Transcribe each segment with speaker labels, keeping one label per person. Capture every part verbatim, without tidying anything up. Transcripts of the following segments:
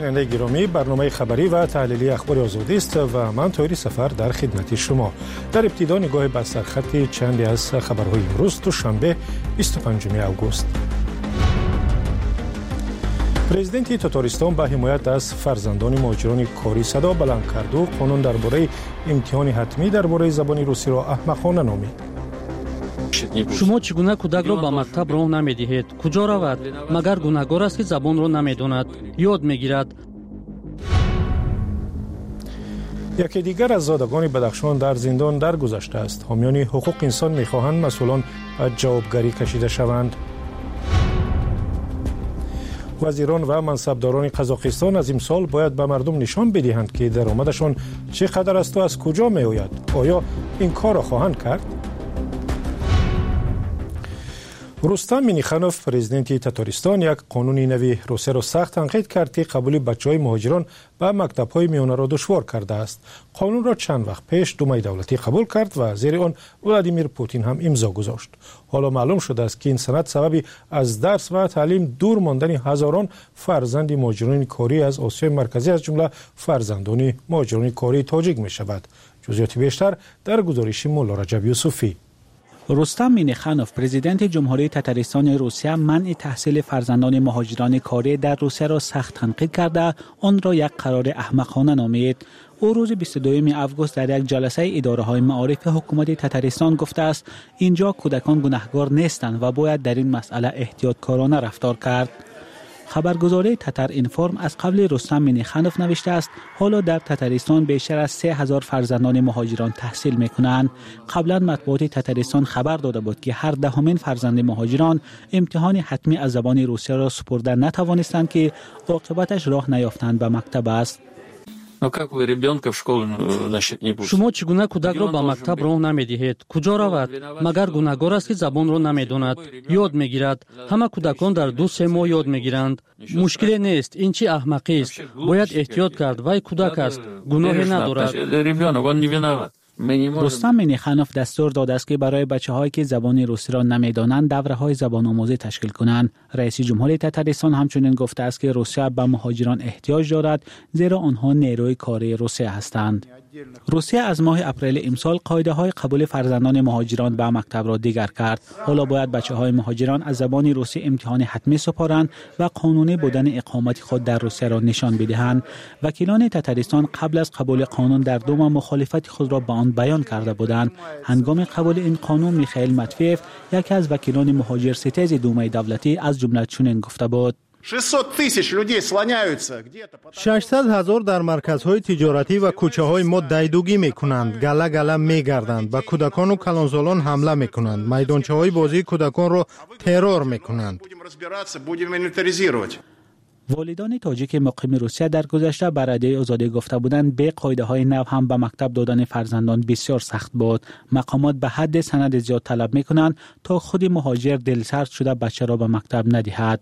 Speaker 1: شنونده گرامی، برنامه خبری و تحلیلی اخبار آزادی است و من طاهری سفر در خدمت شما. در ابتدا نگاه به سرخط چندی از خبرهای امروز دوشنبه بیست و پنجم اوگوست. پرزیدنت تاتارستان به حمایت از فرزندان مهاجران کاری صدا بلند کرد و قانون درباره امتحان حتمی درباره زبان روسی را احمقانه نامید.
Speaker 2: شما چگونه کودک را به مکتب راه نمی‌دهید؟ کجا رود؟ مگر گناهکار است که زبان را نمی‌داند؟ یاد می‌گیرد.
Speaker 1: یکی دیگر از زادگان بدخشان در زندان درگذشته است. حامیان حقوق انسان می‌خواهند مسئولان به جوابگری کشیده شوند. وزیران و منصبداران قزاقستان از امسال باید به مردم نشان بدهند که درآمدشان چقدر است و از کجا می‌آید. آیا این کار را خواهند کرد؟ رستم مینیخانوف پرزیدنت تاتارستان یک قانون نوی روسیه را سخت تنقید کرد که قبول بچه‌های مهاجران به مکتب‌های میانه را دشوار کرده است. قانون را چند وقت پیش دومای دولتی قبول کرد و زیر آن ولادیمیر پوتین هم امضا گذاشت. حالا معلوم شده است که این سند سبب از درس و تعلیم دور ماندن هزاران فرزند مهاجران کاری از آسیای مرکزی از جمله فرزندان مهاجران کاری تاجیک می شود. جزئیات بیشتر در گزارش مولا رجب یوسفی.
Speaker 3: رستم مینیخانوف پرزیدنت جمهوری تتارستان روسیه منع تحصیل فرزندان مهاجران کاری در روسیه را سخت تنقید کرده آن را یک قرار احمقانه نامید. او روز بیست و دوم اوگوست در یک جلسه اداره های معارف حکومت تتارستان گفته است اینجا کودکان گناهکار نیستند و باید در این مسئله احتیاطکارانه رفتار کرد. خبرگزاری تتر اینفورم از قبل رستم مینیخانوف نوشته است حالا در تتارستان بیشتر از سه هزار فرزندان مهاجران تحصیل میکنند. قبلا مطبوعات تتارستان خبر داده بود که هر دهمین فرزند مهاجران امتحان حتمی از زبان روسیه را سپرده نتوانستند که عاقبتش راه نیافتند به مکتب است.
Speaker 2: شما چگونه کودک را به مکتب راه نمی‌دهید؟ کجا رود؟ مگر گناهکار است که زبان را نمی‌داند؟ یاد می‌گیرد. همه کودکان در دو سه ماه یاد می‌گیرند. مشکلی نیست. این چه احمقی است. باید احتیاط کرد. وای کودک است. گناهی ندارد.
Speaker 3: رستم مینیخانوف دستور داده است که برای بچه‌هایی که زبان روسی را نمی‌دانند دوره‌های زبان آموزی تشکیل کنند. رئیس جمهوری تتارستان همچنین گفته است که روسیه به مهاجران احتیاج دارد زیرا آنها نیروی کاری روسیه هستند. روسیه از ماه اپریل امسال قاعده‌های قبول فرزندان مهاجران به مکتب را دیگر کرد. حالا باید بچه‌های مهاجران از زبان روسی امتحان حتمی سپارند و قانونی بودن اقامت خود در روسیه را نشان بدهند. وکیلان تتارستان قبل از قبول قانون در دو ماه مخالفت خود را به آن بیان کرده بودند. هنگام قبول این قانون میخائیل ماتویف یکی از وکیلان مهاجر ستیز دومای دولتی از جمله چنین گفته بود:
Speaker 4: ششصد هزار در مرکزهای تجارتی و کوچه های ما دیدگی می کنند، گله گله می گردند، به کودکان و کلانسالان حمله می کنند، میدانچه های بازی کودکان را ترور می کنند.
Speaker 3: والدان تاجیک مقیم روسیه در گذشته بر رادیوی آزادی گفته بودند به قاعده های نو هم به مکتب دادن فرزندان بسیار سخت بود. مقامات به حد سند زیاد طلب می کنند تا خود مهاجر دلسرد شده بچه را به مکتب ندهد.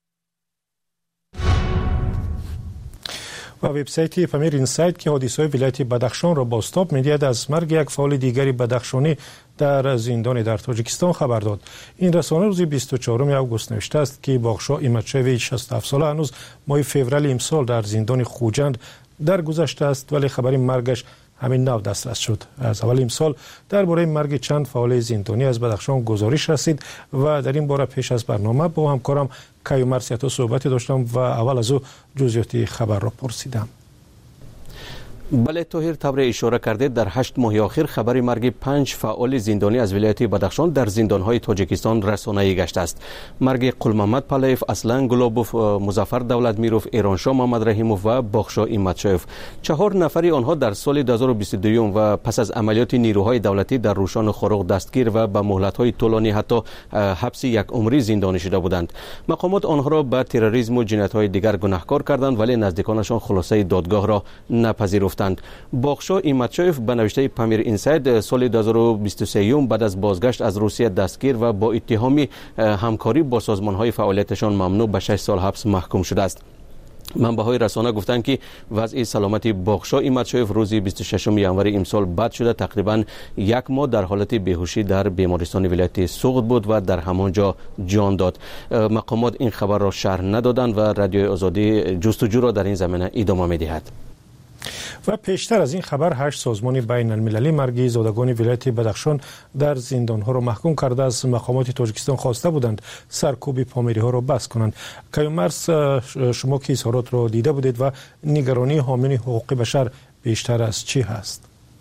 Speaker 1: و وبسایت پامیر اینسایت که حادثه‌های ولایت بدخشان را بازتاب می‌دهد از مرگ یک فعال دیگری بدخشانی در زندان در تاجیکستان خبر داد. این رسانه روز بیست و چهارم اوگوست نوشته است که باغشا ایمتشوی شصت و هفت ساله هنوز ماه فوریه امسال در زندان خوجند درگذشته است ولی خبر مرگش همین نو دسترس شد. از اول امسال درباره مرگ چند فعال زندانی از بدخشان گزارش رسید و در این باره پیش از برنامه با همکارم کیومرث سیاتا صحبتی داشتم و اول از او جزئیات خبر را پرسیدم.
Speaker 5: بله طاهر، طور اشاره کرده در هشت ماه اخیر خبر مرگ پنج فعال زندانی از ولایت بدخشان در زندانهای تاجیکستان رسانه‌ای گشته است. مرگ قلمحمد پلایف، اصلان گلوبوف، مظفر دولتمیروف، ایرانشاه محمد رحیموف و باغشا ایمتشوف. چهار نفری آنها در سال دو هزار و بیست و دو و پس از عملیات نیروهای دولتی در روشان خروق دستگیر و به مهلت‌های طولانی حتی حبس یک عمری زندانی شده بودند. مقامات آنها را به تروریسم و جنایت‌های دیگر گناهکار کردند ولی نزدیکانشان خلاصه دادگاه را نپذیرفتند. باغشا ایمتشوف به نوشته پامیر اینسایت سال دو هزار و بیست و سه بعد از بازگشت از روسیه دستگیر و با اتهام همکاری با سازمان‌های فعالیتشان ممنوع به شش سال حبس محکوم شده است. منبع‌های رسانه گفتند که وضع سلامتی باغشا ایمتشایف روز بیست و ششم ژانویه امسال بد شده تقریبا یک ماه در حالت بیهوشی در بیمارستان ولایت سوغد بود و در همانجا جان داد. مقامات این خبر را شرح ندادند و رادیوی آزادی جستجو را در این زمینه ادامه می‌دهد.
Speaker 1: و پیشتر از این خبر هشت سازمان بین المللی مرگ زادگان ولایت بدخشان در زندانها را محکوم کرده از مقامات تاجیکستان خواسته بودند سرکوب پامیری ها را بس کنند. کیومرث، شما که اظهارات را دیده بودید و نگرانی حامیان حقوق بشر بیشتر از چی هست؟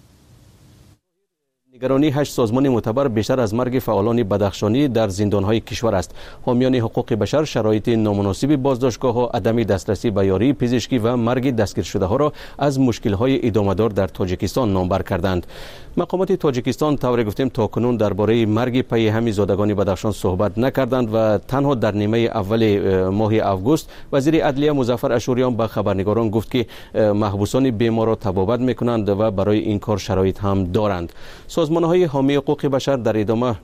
Speaker 5: نگرانی هشت سازمان معتبر بیشتر از مرگ فعالان بدخشانی در زندانهای کشور است. حامیان حقوق بشر شرایط نامناسب بازداشتگاه ها، عدم دسترسی به یاری پزشکی و مرگ دستگیر شده ها را از مشکل‌های ادامه‌دار در تاجیکستان نامبر کردند. مقامات تاجیکستان طور گفتیم تاکنون درباره مرگ پی همین زادگان بدخشان صحبت نکردند و تنها در نیمه اول ماه آگوست وزیر عدلیه مظفر اشوریان به خبرنگاران گفت که محبوسان بیمار را تبابت می‌کنند و برای این کار شرایط هم دارند. سازمان‌های حامی حقوق بشر در ادامه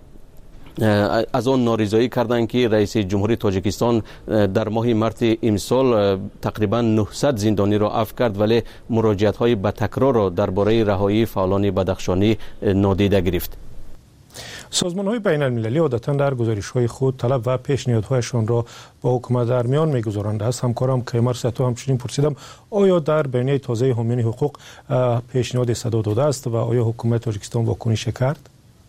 Speaker 5: از آن نارضایی کردند که رئیس جمهوری تاجیکستان در ماه مارس امسال تقریبا نهصد زندانی را عفو کرد ولی مراجعت‌های به تکرار را درباره رهایی فعالان بدخشانی نادیده گرفت.
Speaker 1: سازمان‌های بین المللی عادتاً در گزارش‌های خود طلب و پیشنهادهایشان را با حکومت در میان می‌گذارند. از همکارم کیومرث تو همچنین پرسیدم آیا در بیانیه تازه حامیان حقوق پیشنهاد صدا داده است و آیا حکومت تاجیکستان واکنش کرد؟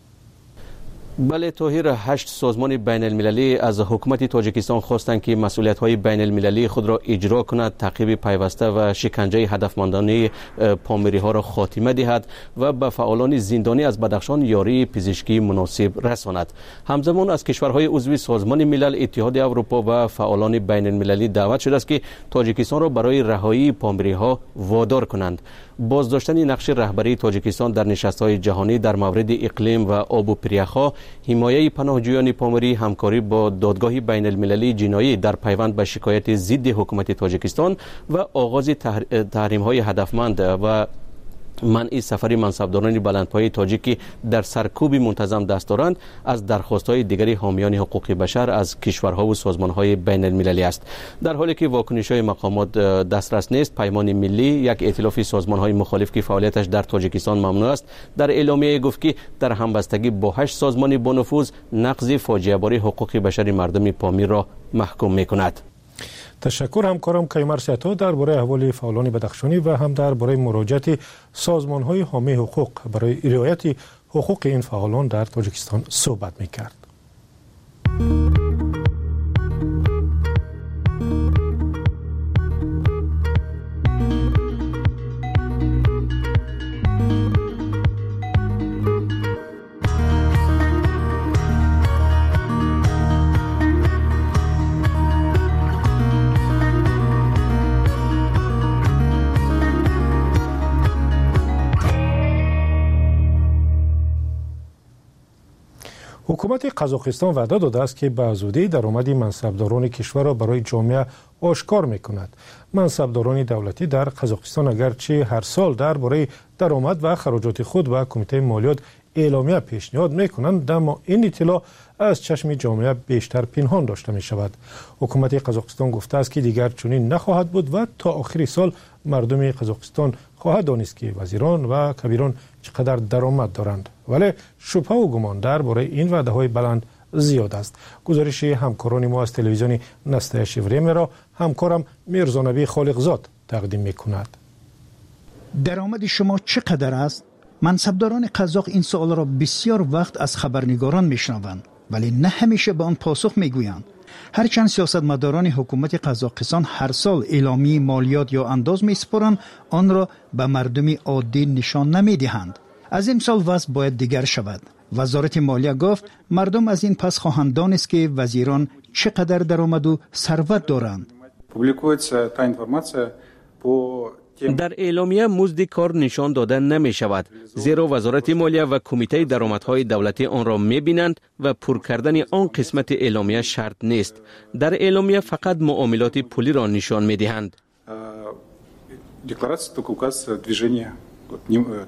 Speaker 5: بله طاهر، هشت سازمان بین المللی از حکومت تاجیکستان خواستند که مسئولیت‌های بین المللی خود را اجرا کند، تعقیب پیوسته و شکنجه هدفمندانه پامیری ها را خاتمه دهد و به فعالان زندانی از بدخشان یاری پزشکی مناسب رساند. همزمان از کشورهای عضو سازمان ملل، اتحاد اروپا و فعالان بین المللی دعوت شده است که تاجیکستان را برای رهایی پامیری ها وادار کنند. بازداشتن نقش رهبری تاجیکستان در نشست‌های جهانی در مورد اقلیم و آب و پریخ‌ها، حمایه پناهجویان پامیری، همکاری با دادگاه بین المللی جنایی در پیوند به شکایت ضد حکومت تاجیکستان و آغاز تحریم‌های هدفمند و منع سفری منصبداران بلندپایه تاجیکی در سرکوب منتظم دست دارند از درخواست‌های دیگری حامیان حقوق بشر از کشورها و سازمان‌های بین المللی است. در حالی که واکنش‌های مقامات دسترس نیست، پیمان ملی، یک ائتلاف سازمان‌های مخالف که فعالیتش در تاجیکستان ممنوع است، در اعلامیه گفت که در همبستگی با هشت سازمان با نفوذ نقض فاجعه بار حقوق بشر مردم پامیر را محکوم می‌کند.
Speaker 1: تشکر همکارم کیومرث تو درباره احوال فعالان بدخشانی و هم درباره مراجعت سازمان‌های حامی حقوق برای رعایت حقوق این فعالان در تاجیکستان صحبت می‌کرد. حکومت قزاقستان وعده داده است که به زودی درآمد منصبداران کشور را برای جامعه آشکار می‌کند. منصبداران دولتی در قزاقستان اگرچه هر سال درباره درآمد و خراجات خود و کمیته مالیات اعلامیه پیشنهاد می‌کنند، اما این اطلاع از چشم جامعه بیشتر پنهان داشته می‌شود. حکومت قزاقستان گفته است که دیگر چنین نخواهد بود و تا آخر سال مردم قزاقستان خواهد دانست که وزیران و کبیران چقدر درآمد دارند. ولی شبهه و گمان درباره این وعده‌های بلند زیاد است. گزارش همکاران ما از تلویزیون نسته شیوریم را همکارم میرزانبی خالقزاد تقدیم می‌کند.
Speaker 6: درآمد شما چقدر است؟ منصبداران قزاق این سوال را بسیار وقت از خبرنگاران میشنوند ولی نه همیشه به آن پاسخ میگویند. هرچند سیاستمداران حکومت قزاقستان هر سال اعلامیه مالیات یا انداز میسپارند، آن را به مردم عادی نشان نمیدهند. از امسال وضع باید دیگر شود. وزارت مالیه گفت مردم از این پس خواهند دانست که وزیران چقدر درآمد و ثروت دارند.
Speaker 5: در اعلامیه مزد کار نشان داده نمی شود، زیرا وزارت مالیه و کمیته درآمدهای دولتی آن را می بینند و پر کردن آن قسمت اعلامیه شرط نیست. در اعلامیه فقط معاملات پولی را نشان می دهند.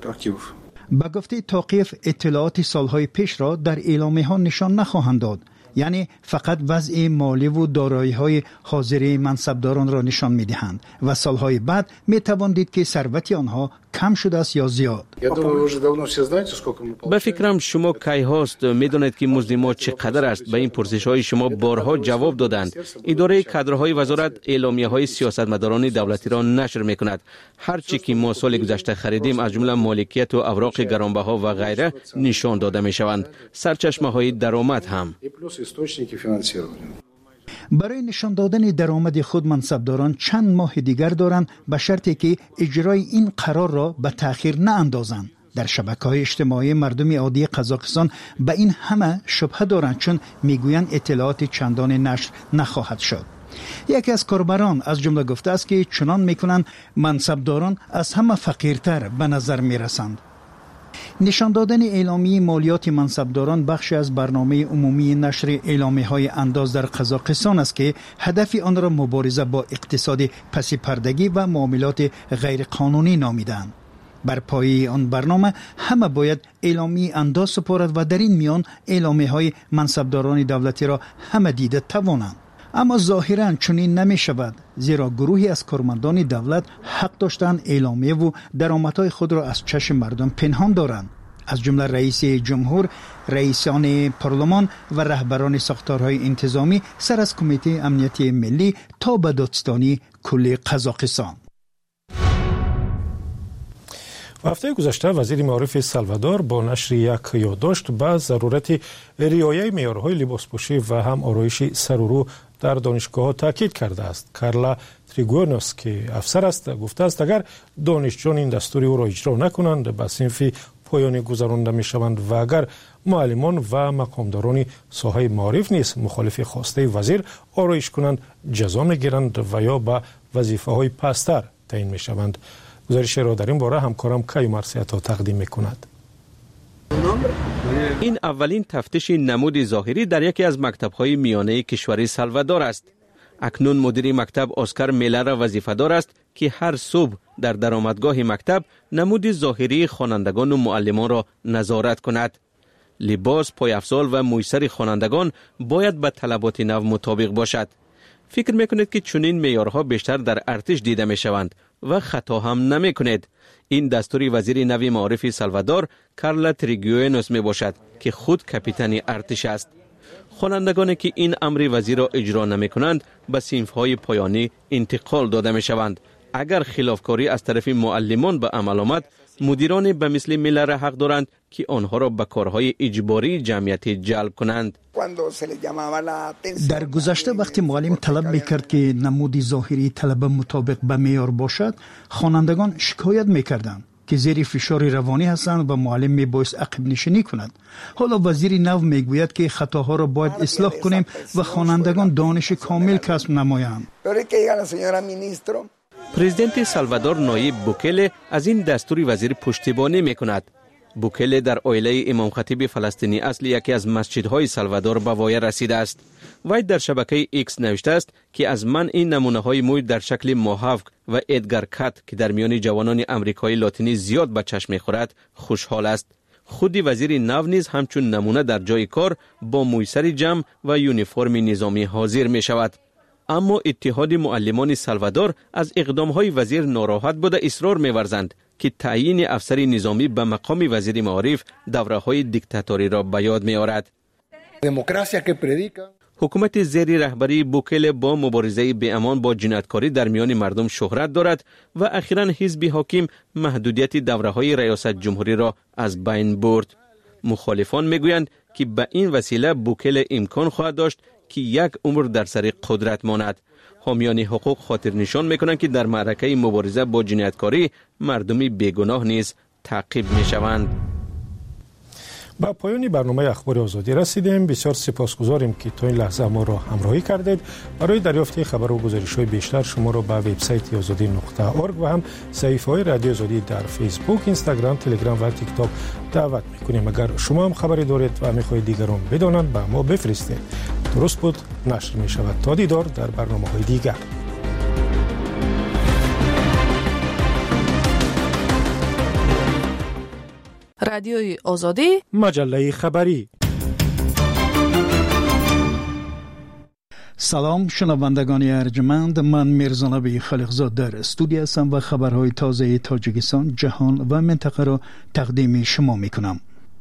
Speaker 6: با گفته توقیف اطلاعات سالهای پیش را در اعلامیه ها نشان نخواهند داد. یعنی فقط وضع مالی و دارایی‌های حاضر منصبداران را نشان می‌دهند و سالهای بعد می‌توان دید که ثروت آنها کم شده است یا زیاد.
Speaker 5: به فکرم شما کی هاست می‌دانید که مزد ما چقدر است؟ به این پرسش‌های شما بارها جواب دادند. اداره کادرهای وزارت اعلامیه‌های سیاستمداران دولتی را نشر می‌کند. هر چی که ما سال گذشته خریدیم از جمله مالکیت و اوراق گرانبها و غیره نشان داده می‌شوند. سرچشمه‌های درآمد هم.
Speaker 6: برای نشان دادن درآمد خود منصبداران چند ماه دیگر دارند به شرطی که اجرای این قرار را به تأخیر ناندازند. در شبکه‌های اجتماعی مردم عادی قزاقستان به این همه شبهه دارند چون میگویند اطلاعات چندان نشر نخواهد شد. یکی از کاربران از جمله گفته است که چنان میکنند منصبداران از همه فقیرتر به نظر میرسند. نشان دادن اعلامیه مالیات منصبداران بخشی از برنامه عمومی نشر اعلامیه‌های انداز در قزاقستان است که هدف آن را مبارزه با اقتصاد پس پردگی و معاملات غیر قانونی نامیدند. بر پایه آن برنامه همه باید اعلامیه انداز سپارد و در این میان اعلامیه‌های منصبداران دولتی را همه دیده توانند. اما ظاهراً چنین نمی شود، زیرا گروهی از کارمندان دولت حق داشتند اعلامیه و درآمدهای خود را از چشم مردم پنهان دارند. از جمله رئیس جمهور، رئیسان پارلمان و رهبران ساختارهای انتظامی سر از کمیته امنیتی ملی تا به دادستانی کل قزاقستان.
Speaker 1: هفته گذشته وزیر معارف سالوادور با نشر یک یادداشت به ضرورت رعایت معیارهای لباسپوشی و هم آرایش سر و رو در دانشگاه‌ها تاکید کرده است. کارلا تریگوینوس که افسر است گفته است اگر دانشجویان این دستور او را اجرا نکنند به صنف پایانی گذرانده می‌شوند و اگر معلمان و مقامداران ساحه معارف نیز مخالف خواسته وزیر آرایش کنند جزا می‌گیرند و یا به وظیفه‌های پست‌تر تعیین می‌شوند. گزارش را در این باره همکارم کای مرسیتا تقدیم می‌کند.
Speaker 5: این اولین تفتیش نمود ظاهری در یکی از مکتب‌های میانه کشور سالوادور است. اکنون مدیر مکتب اسکار میلر وظیفه دار است که هر صبح در درآمدگاه مکتب نمود ظاهری خوانندگان و معلمان را نظارت کند. لباس، پایافزال و مویسر خوانندگان باید به طلبات نو مطابق باشد. فکر میکنید که چنین معیارها بیشتر در ارتش دیده میشوند و خطا هم نمی کنید. این دستوری وزیر نوی معارف سالوادور کارلا تریگوینوس می باشد که خود کاپیتان ارتش است. خوانندگانی که این امر وزیر را اجرا نمی کنند به صنف‌های پایانی انتقال داده می شوند. اگر خلافکاری از طرف معلمان به عمل آمد، مدیران به مثل میلر حق دارند که آنها را به کارهای اجباری جمعیتی جلب کنند.
Speaker 6: در گذشته وقتی معلم طلب میکرد که نمود ظاهری طلبه مطابق به معیار باشد، خوانندگان شکایت میکردند که زیر فشار روانی هستند و معلم میبایست عقب نشینی کند. حالا وزیر نو میگوید که خطاها را باید اصلاح کنیم و خوانندگان دانش کامل کسب نمایند.
Speaker 5: پرزیدنت سالوادور نایب بوکله از این دستور وزیر پشتیبانی میکند. بوکله در عائله امام خطیب فلسطینی اصل یکی از مسجدهای سالوادور به وای رسیده است. وی در شبکه ایکس نوشته است که از من این نمونه های موی در شکل موهاوک و ادگار کات که در میان جوانان امریکایی لاتینی زیاد به چشم میخورد خوشحال است. خودی وزیر نو نیز همچون نمونه در جای کار با مویسر جمع و یونیفرم نظامی حاضر می شود. اما اتحاد معلمان سالوادور از اقدام‌های وزیر ناراحت بوده اصرار می‌ورزند که تعیین افسر نظامی به مقام وزیر معارف دوره‌های دیکتاتوری را به یاد می‌آورد. حکومت زیر رهبری بوکله با مبارزه بی‌امان با جنایتکاری در میان مردم شهرت دارد و اخیراً حزب حاکم محدودیت دوره‌های ریاست جمهوری را از بین برد. مخالفان می‌گویند که به این وسیله بوکله امکان خواهد داشت که یک عمر در سر قدرت ماند. حامیان حقوق خاطر نشان میکنند که در معرکه مبارزه با جنایتکاری مردمی بیگناه نیز تعقیب میشوند.
Speaker 1: با پایان برنامه اخبار آزادی رسیدیم. بسیار سپاسگزاریم که تا این لحظه ما را همراهی کردید. برای دریافت خبر و گزارش‌های بیشتر شما را به وبسایت آزادی نقطه اورگ و هم صفحه‌های رادیو آزادی در فیسبوک، اینستاگرام، تلگرام و تیک تاک دعوت می‌کنیم. اگر شما هم خبری دارید و می‌خواهید دیگران بدانند به ما بفرستید. درست بود نشر می‌شود. تا دیدار در برنامه‌های دیگر.
Speaker 7: رادیوی آزادی،
Speaker 1: مجله خبری.
Speaker 6: سلام شنوندگان ارجمند، من میرزا نبی خالقزاد در استودیو هستم و خبرهای تازه تاجیکستان، جهان و منطقه را تقدیم شما میکنم.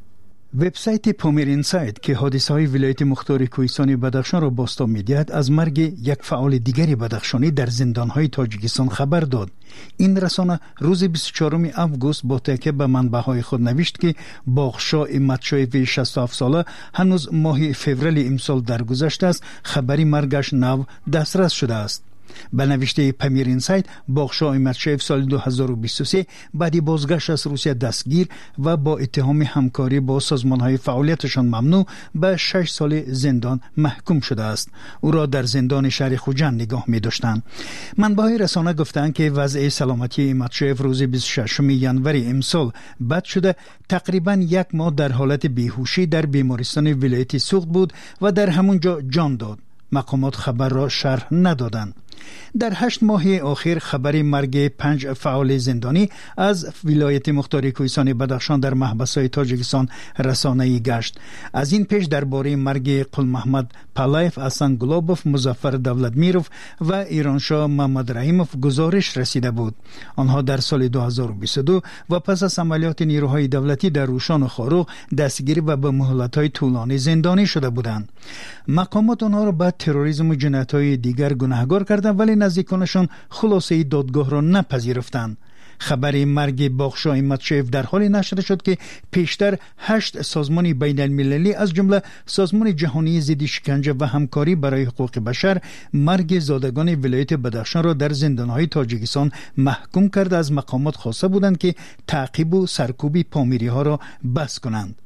Speaker 6: وبسایت پامیر اینساید که حادثه‌های ولایت مختار کوهستان بدخشان را بازتاب می‌دهد از مرگ یک فعال دیگری بدخشانی در زندان‌های تاجیکستان خبر داد. این رسانه روز بیست و چهارم آگوست با تکیه به منبع‌های خود نوشت که باغشاه متشایف شصت و هفت ساله هنوز ماه فوریه امسال درگذشته است خبری مرگش نو دسترس شده است. به نوشته پامیر اینساید، باغشاه متشایف سال دو هزار و بیست و سه بعدی بازگشت از روسیه دستگیر و با اتهام همکاری با سازمان‌های فعالیتشان ممنوع به شش سال زندان محکوم شده است. او را در زندان شهر خوجند نگاه می‌داشتند. منبع‌های رسانه گفتند که وضع سلامتی متشایف روز بیست و ششم ژانویه امسال بد شده، تقریباً یک ماه در حالت بیهوشی در بیمارستان ولایتی سوخت بود و در همونجا جان داد. مقامات خبر را شرح ندادند. در هشت ماه آخر خبری مرگ پنج فعال زندانی از ولایت مختار کوهستان بدخشان در محبس‌های تاجیکستان رسانه‌ای گشت. از این پیش درباره مرگ قل محمد پالایف، حسن گلابوف، مظفر دولتمیروف و ایرانشاه محمد رحیموف گزارش رسیده بود. آنها در سال دو هزار و بیست و دو و پس از عملیات نیروهای دولتی در روشان و خاروق دستگیر و به مهلت‌های طولانی زندانی شده بودند. مقامات آنها را به تروریسم و جنایت‌های دیگر گناهکار کردند، ولی نزدیکانشان خلاصه دادگاه را نپذیرفتند. خبر مرگ باغشاه متشایف در حالی نشر شد که پیشتر هشت سازمان بین المللی از جمله سازمان جهانی ضد شکنجه و همکاری برای حقوق بشر مرگ زادگان ولایت بدخشان را در زندان‌های تاجیکستان محکوم کرده. از مقامات خواسته بودند که تعقیب و سرکوب پامیری ها را بس کنند.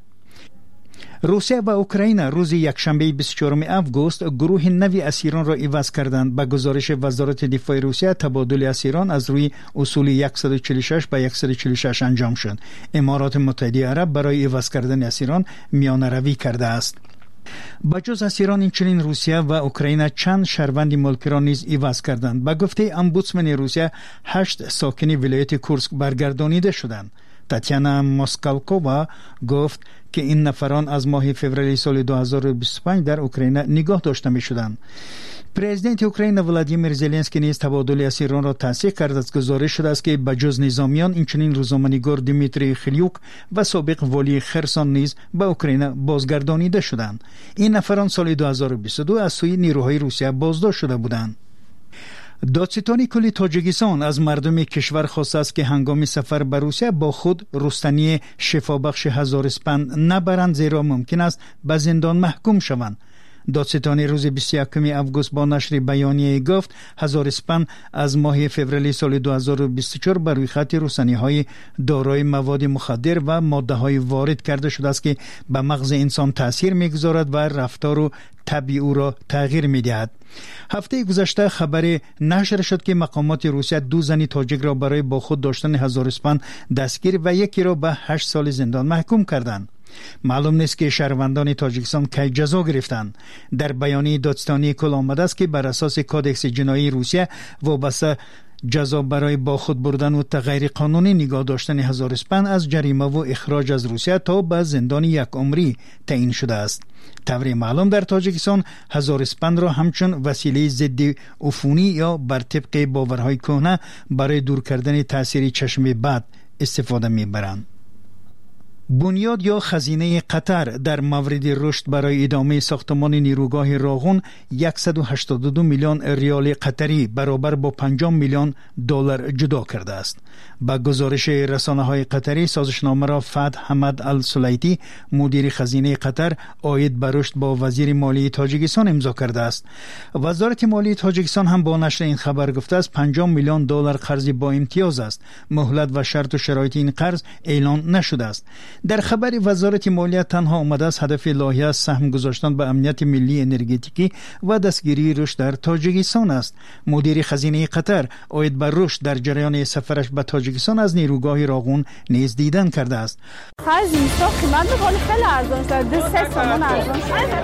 Speaker 6: روسیه و اوکراین روز یکشنبه بیست و چهارم آگوست گروه نوی اسیران را عوض کردند. به گزارش وزارت دفاع روسیه، تبادل اسیران از روی اصول صد و چهل و شش به صد و چهل و شش انجام شد. امارات متحده عرب برای عوض کردن اسیران میانه روی کرده است. بجز اسیران، اینچنین روسیه و اوکراین چند شهروند ملکی را نیز عوض کردند. به گفته امبودسمن روسیه، هشت ساکن ولایت کورسک برگردانیده شدند. تاتیانا موسکالکووا گفت که این نفران از ماه فوریه سال دو هزار و بیست و پنج در اوکراین نگاه داشته می شدند. پرزیدنت اوکراین ولادیمیر زلنسکی نیز تبادل اسیران را تصدیق کرد. از گزارش شده است که بجز نظامیان، اینچنین روزنامه‌نگار دیمیتری خلیوک و سابق والی خرسان نیز به اوکراین بازگردانیده شدند. این نفران سال دو هزار و بیست و دو از سوی نیروهای روسیه بازداشت شده بودند. دادستان کل تاجیکستان از مردم کشور خواسته است که هنگام سفر به روسیه با خود رستنی شفابخش هزار اسپند نبرند، زیرا ممکن است به زندان محکوم شوند. دادستان روز بیست و یکم آگوست با نشر بیانیه گفت هزار اسپند از ماه فوریه سال دو هزار و بیست و چهار بر روی خط رستنی‌های دارای مواد مخدر و ماده‌های وارد کرده شده است که به مغز انسان تاثیر می‌گذارد و رفتار و طبع او را تغییر می‌دهد. هفته گذشته خبر نشر شد که مقامات روسیه دو زن تاجیک را برای با خود داشتن هزار اسپند دستگیر و یکی را به هشت سال زندان محکوم کردند. معلوم نیست که شهروندان تاجیکستان کی جزا گرفتند. در بیانیه دادستانی کل آمده است که بر اساس کادکس جنایی روسیه وابسته جزا برای با خود بردن و غیر قانونی نگاه داشتن هزار اسپند از جریمه و اخراج از روسیه تا به زندان یک عمری تعیین شده است. طوری معلوم در تاجیکستان هزار اسپند را همچون وسیله ضد عفونی یا بر طبق باورهای کهنه برای دور کردن تاثیر چشم بد استفاده می‌برند. بنیاد یا خزینه قطر در مورد رشد برای ادامه ساختمان نیروگاه راغون صد و هشتاد و دو میلیون ریال قطری برابر با پنجاه میلیون دلار جدا کرده است. با گزارش رسانه‌های قطری، سازشنامه را فتح حمد السلیتی، مدیر خزینه قطر، عاید به رشد با وزیر مالی تاجیکستان امضا کرده است. وزارت مالی تاجیکستان هم با نشر این خبر گفته است پنجاه میلیون دلار قرض با امتیاز است. مهلت و شرط و شرایط این قرض اعلان نشده است. در خبر وزارت مالیه تنها آمده است هدف لایحه سهم گذاشتن به امنیت ملی انرژتیکی و دستگیری رشد در تاجیکستان است. مدیر خزینه قطر عاید بر رشد در جریان سفرش به تاجیکستان از نیروگاه راغون نیز دیدن کرده است.
Speaker 7: خرج نیستا قیمت می‌کنه خیلی ارزان شده، دو سه سامان ارزان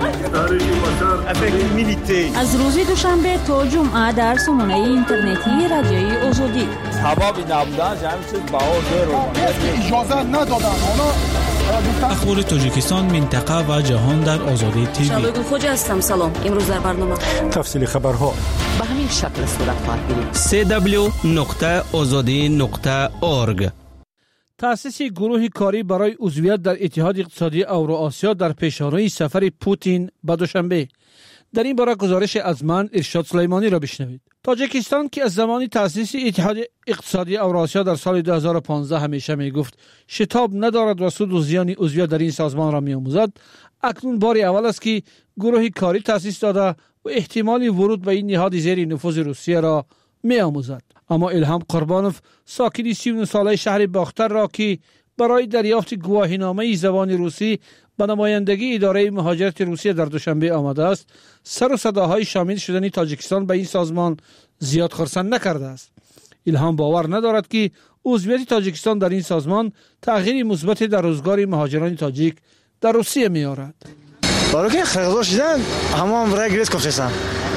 Speaker 7: شده.
Speaker 8: از روز دوشنبه تا جمعه در سامانه اینترنتی رادیوی آزادی
Speaker 9: هوا بی نبودن جمع شد بهار دور
Speaker 10: اجازه ندادن اونا
Speaker 3: اخبار تاجیکستان، منطقه و جهان در آزادی تیوی.
Speaker 9: شبگون خوجا هستم. سلام. امروز در برنامه
Speaker 1: تفصیل خبرها
Speaker 9: به همین شکل صورت خواهد گرفت.
Speaker 10: سی دبلیو نقطه آزادی نقطه اورگ.
Speaker 11: تأسیس گروه کاری برای عضویت در اتحاد اقتصادی اوراسیا در پیشروی سفر پوتین به دوشنبه. در این باره گزارش از من ارشاد سلیمانی را بشنوید. تاجیکستان که از زمان تأسیس اتحاد اقتصادی اوراسیا در سال دو هزار و پانزده همیشه می گفت شتاب ندارد و سود و زیان عضویت در این سازمان را می آموزد، اکنون بار اول است که گروه کاری تأسیس داده و احتمال ورود به این نهاد زیر نفوذ روسیه را می آموزد. اما الهام قربانوف، ساکن سی و نه ساله شهر باختر را که برای دریافت گواهینامه زبان روسی به نمایندگی اداره مهاجرت روسیه در دوشنبه آمده است، سر و صداهای شامل شدن تاجیکستان به این سازمان زیاد خرسند نکرده است. الهام باور ندارد که عضویت تاجیکستان در این سازمان تغییر مثبت در روزگار مهاجران تاجیک در روسیه می‌آورد.
Speaker 12: برای که خرج‌ها شدن همون برای گریز کفتستان.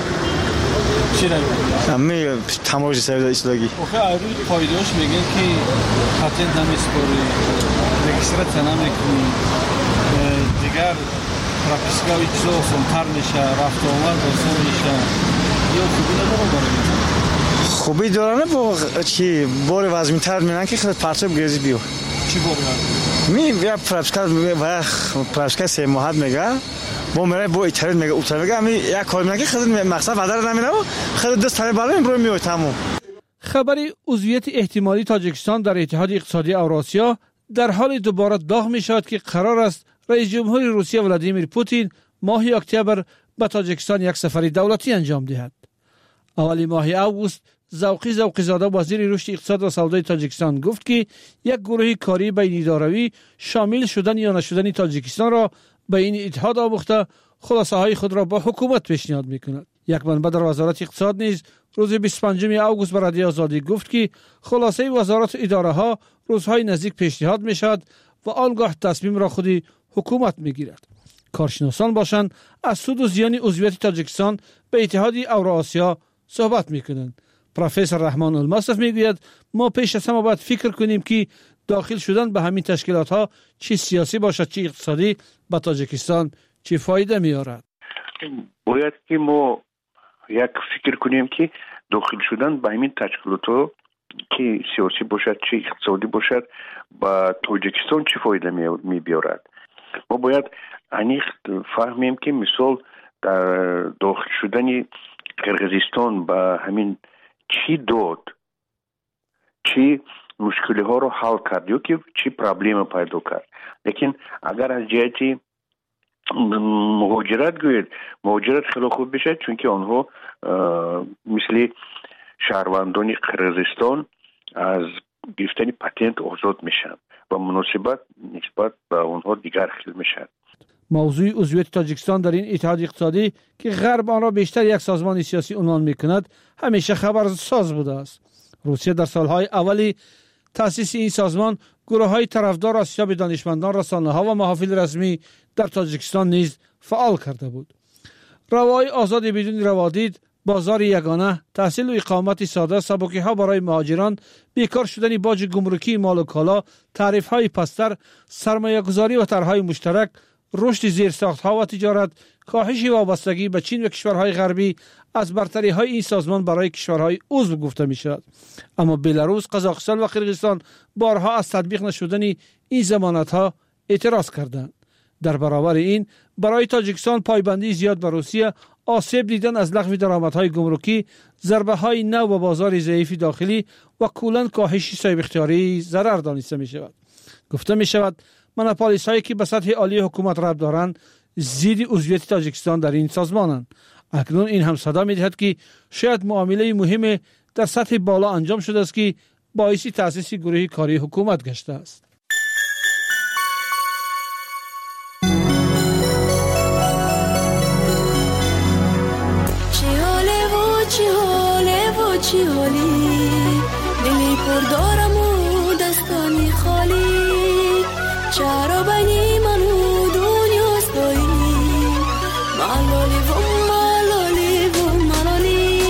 Speaker 12: چی رنگ؟ همه تماشای سوید اسلامی.
Speaker 11: آخه روی پایداش میگن که پاتنت نمیسپاری، رجیسترات نمیکنی، دیگر پراکتیکاوی چیزا سنتر میشه، رفت آمد آسان میشه. یا خوبی نداره برای
Speaker 12: خوبی داره نه با چی بار وزن‌تر میگن که خود پرتاب گریزی بیو.
Speaker 11: چی بار وزن؟
Speaker 12: می بیا پراکتیکال و پراکتیکال سه ماه میگه. با میره با ایتالیا میگه اوتر میگه می یک کار میگه خود مقصد بدر نمیره خود دست تای بالا امروز میاد تمام.
Speaker 11: خبری عضویت احتمالی تاجیکستان در اتحاد اقتصادی اوراسیا در حال دوباره داغ میشود که قرار است رئیس جمهور روسیه ولادیمیر پوتین ماه اکتبر به تاجیکستان یک سفر دولتی انجام دهد. اولی ماه اوگوست ذوقی ذوقی زاده وزیر رشد اقتصاد و سودای تاجیکستان گفت که یک گروه کاری بین اداروی شامل شدن یا نشدن تاجیکستان را به این اتحاد آموخته خلاصه های خود را با حکومت پیشنهاد میکند. یک منبع در وزارت اقتصاد نیز روز بیست و پنجم اوگوست به رادیو آزادی گفت که خلاصه وزارت اداره ها روزهای نزدیک پیشنهاد میشود و آنگاه تصمیم را خودی حکومت میگیرد. کارشناسان باشند از سود و زیان عضویت تاجیکستان به اتحاد اوراسیا صحبت میکنند. پروفسور رحمان المصرف میگوید ما پیش از همه باید فکر کنیم که داخل شدن به همین تشکیلات ها چی سیاسی باشد چی اقتصادی به تاجیکستان چی فایده میارد.
Speaker 13: باید که ما یک فکر کنیم که داخل شدن به همین تشکیلات ها که سیاسی باشد چی اقتصادی باشد به تاجیکستان چی فایده می بیارد. ما باید انیخ فهمیم که مثال در داخل شدن قرقیزستان به همین چی داد، چی مشکلی ها رو حل کرد یا که چی پرابلم پیدا کرد. لیکن اگر از جهتی مهاجرت گوید مهاجرت خیلی خوب بشه چون که آنها مثل شهروندان قرقیزستان از گرفتن پتنت آزاد میشن و مناسبت نسبت به آنها دیگر خیلی میشن.
Speaker 11: موضوع عضویت تاجیکستان در این اتحاد اقتصادی که غرب آن را بیشتر یک سازمان سیاسی عنوان میکند همیشه خبرساز بوده است. روسیه در سالهای اولی تأسیس این سازمان گروه‌های طرفدار از شب دانشمندان، رسانه‌ها و محافل رسمی در تاجیکستان نیز فعال کرده بود. روای آزاد بدون روادید، بازار یگانه، تحصیل و اقامت ساده، سبکی‌ها برای مهاجران، بیکار شدن باج گمرکی مال و کالا، تعرفه‌های پستر، سرمایه‌گذاری و طرح‌های مشترک، رشد زیرساخت‌ها و تجارت، کاهش وابستگی به چین و کشورهای غربی از برتری‌های این سازمان برای کشورهای عضو گفته می‌شود. اما بلاروس، قزاقستان و قرقیزستان بارها از تطبیق نشدن این ضمانت‌ها اعتراض کردند. در برابر این برای تاجیکستان پایبندی زیاد به روسیه، آسیب دیدن از لغو درآمدهای گمرکی، ضربه‌های نو به بازار ضعیف داخلی و کلاً کاهش صاحب اختیاری ضرر دانسته می‌شود. گفته می‌شود مونوپولیست‌هایی که به سطح عالی حکومت ربط دارند ضد عضویت تاجیکستان در این سازمانند. اکنون این هم صدا می‌دهد که شاید معامله مهم در سطح بالا انجام شده است که باعث تأسیس گروه کاری حکومت گشته است.
Speaker 14: چی حالی دلی پر دارم و دستانی خالی چرا بینی من و دنیاست بایی ملالی و ملالی و ملالی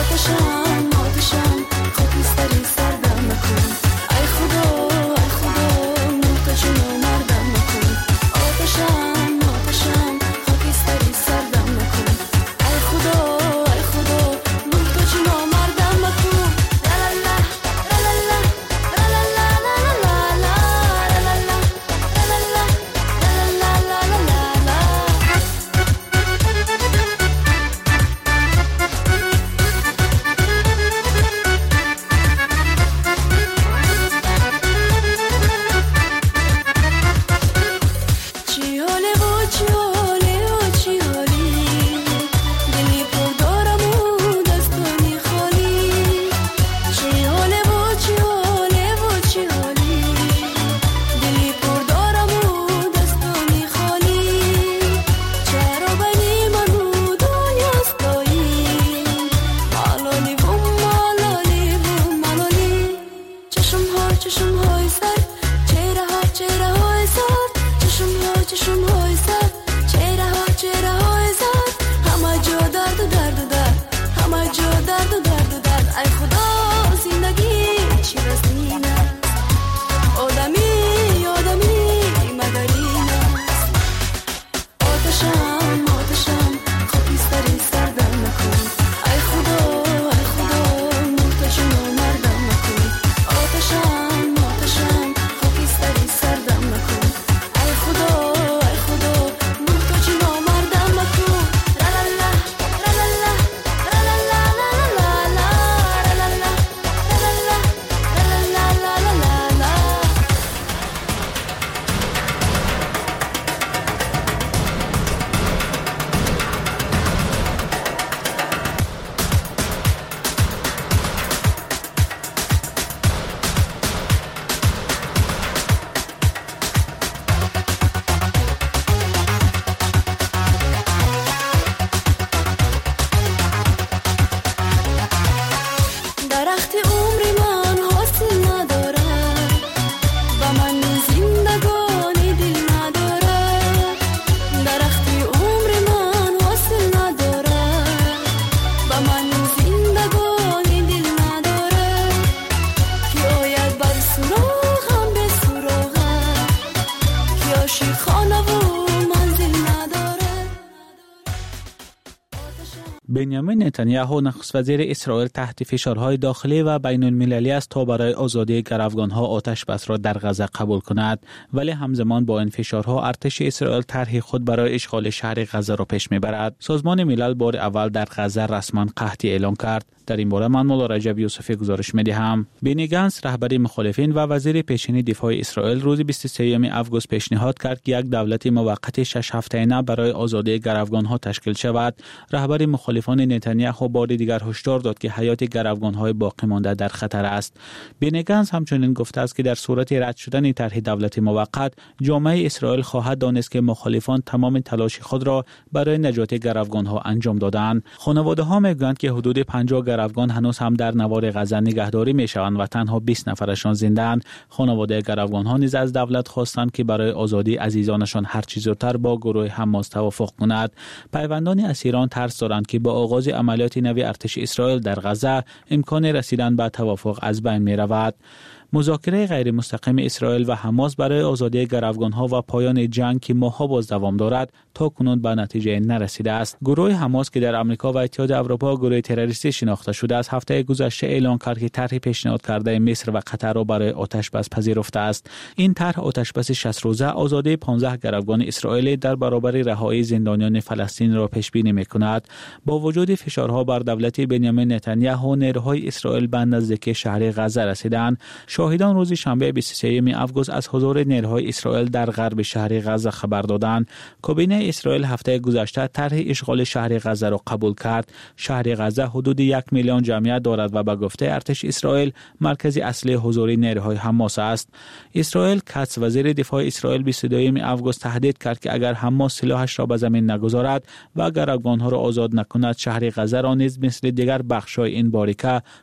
Speaker 3: بنیامین نتانیاهو نخست وزیر اسرائیل تحت فشارهای داخلی و بین المللی است تا برای آزادی گروگانها آتش بس را در غزه قبول کند، ولی همزمان با این فشارها ارتش اسرائیل طرح خود برای اشغال شهر غزه را پیش میبرد. سازمان ملل بار اول در غزه رسما قحطی اعلام کرد. در این باره من مولا رجب یوسفی گزارش می‌دهم. بنی گانتس رهبر مخالفین و وزیر پیشین دفاع اسرائیل روز بیست و سوم آگوست پیشنهاد کرد که یک دولت موقت شش هفته‌ای برای آزادی گروگانها تشکیل شود. رهبر مخالفان نتانیاهو بار دیگر هشدار داد که حیات گروگانهای باقی مانده در خطر است. بنی گانتس همچنین گفته است که در صورت رد شدن طرح دولت موقت، جامعه اسرائیل خواهد دانست که مخالفان تمام تلاش خود را برای نجات گروگانها انجام دادند. خانواده‌ها میگویند که حدود پنجاه گروگان هنوز هم در نوار غزه نگهداری میشوند و تنها بیست نفرشان زنده‌اند. خانواده گروگانها نیز از دولت خواستند که برای آزادی عزیزانشان هر چه زودتر با گروه حماس توافق کند. پیوندان اسیران ترس دارند که با آغاز عملیات نوی ارتش اسرائیل در غزه امکان رسیدن به توافق از بین می‌رود. مذاکره غیر مستقیم اسرائیل و حماس برای آزادی گروگانها و پایان جنگ که ماه‌ها باز دوام دارد تا کنون به نتیجه نرسیده است. گروه حماس که در آمریکا و اتحاد اروپا گروه تروریستی شناخته شده است، هفته گذشته اعلام کرد که طرح پیشنهاد کرده مصر و قطر را برای آتش بس پذیرفته است. این طرح آتش بس شصت روزه آزادی پانزده گروگان اسرائیلی در برابر رهایی زندانیان فلسطین را پیش بینی می‌کند. با وجود فشارها بر دولت بنیامین نتانیاهو، نیروهای اسرائیل به نزدیکی شهر غزه رسیدند. شاهدان روز شنبه بیست و سوم آگوست از حضور نیروهای اسرائیل در غرب شهر غزه خبر دادند. کابینه اسرائیل هفته گذشته طرح اشغال شهر غزه را قبول کرد. شهر غزه حدود یک میلیون جمعیت دارد و به گفته ارتش اسرائیل مرکز اصلی حضور نیروهای حماس است. اسرائیل کاتس وزیر دفاع اسرائیل بیست و دوم آگوست تهدید کرد که اگر حماس سلاحش را به زمین نگذارد و گروگانها را آزاد نکند، شهر غزه را نیز مثل دیگر بخش‌های این باریکه